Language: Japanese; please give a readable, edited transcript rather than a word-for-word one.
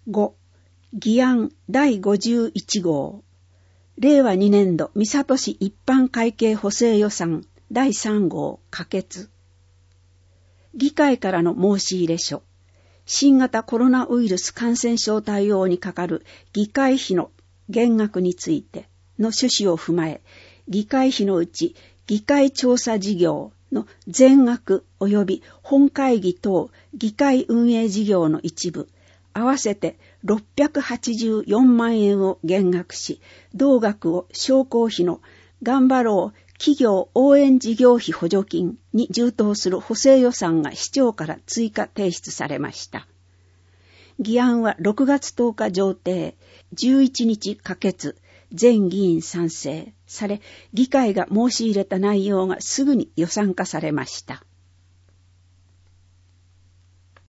5. 議案第51号。令和2年度三郷市一般会計補正予算第3号可決。議会からの申し入れ書。新型コロナウイルス感染症対応にかかる議会費の減額についての趣旨を踏まえ、議会費のうち議会調査事業の全額及び本会議等議会運営事業の一部、合わせて684万円を減額し、同額を商工費の頑張ろう企業応援事業費補助金に充当する補正予算が市長から追加提出されました。議案は6月10日上呈、11日可決、全議員賛成され、議会が申し入れた内容がすぐに予算化されました。